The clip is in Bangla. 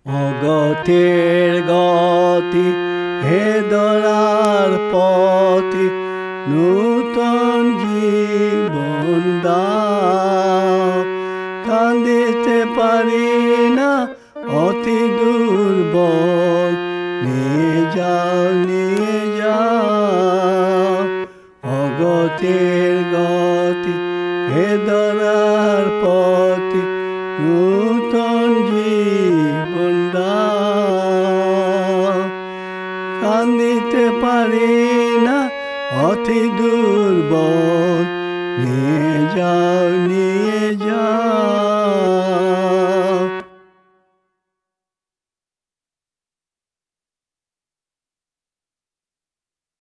অগতের গতি হে দরার পথে নূতন জীবন দাও। কান্দিতে পারি না অতি দুর্বল, নিয়ে যাও নিয়ে যাও। অগতের গতি হে দরার পথে নূতন জীবন দাও। কান্দিতে পারি না অতি দুর্বল, নিয়ে যাও নিয়ে